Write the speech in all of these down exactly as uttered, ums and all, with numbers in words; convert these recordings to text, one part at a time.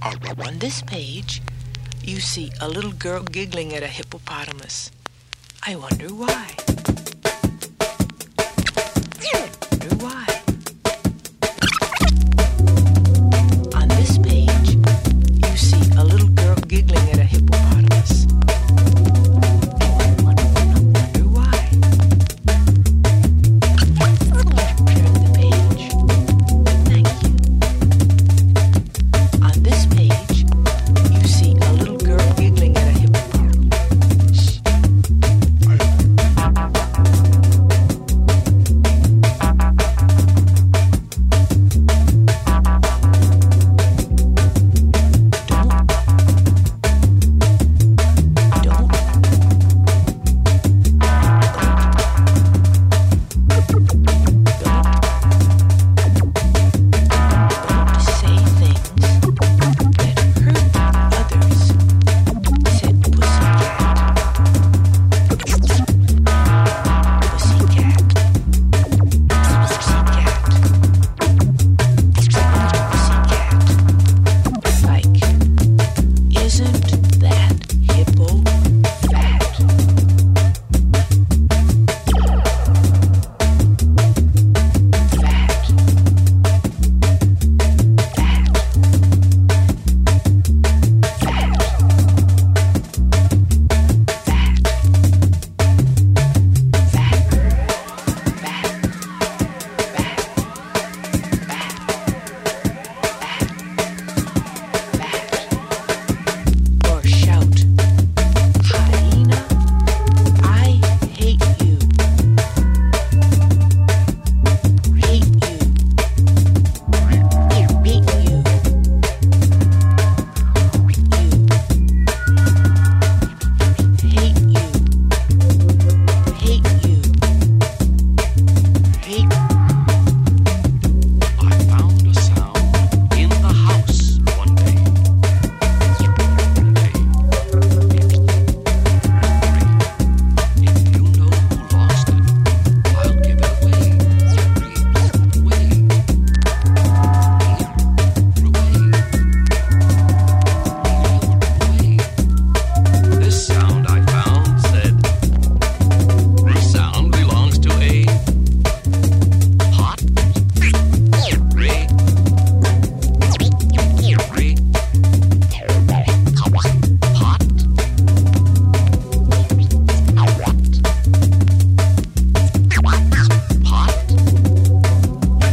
On this page, you see a little girl giggling at a hippopotamus. I wonder why. I wonder why. On this page, you see a little girl giggling at a hippopotamus. I wonder why. Turn the page. Thank you. On this page, you see a little girl giggling at a hippopotamus.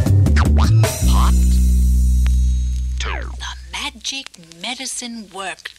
Medicine worked.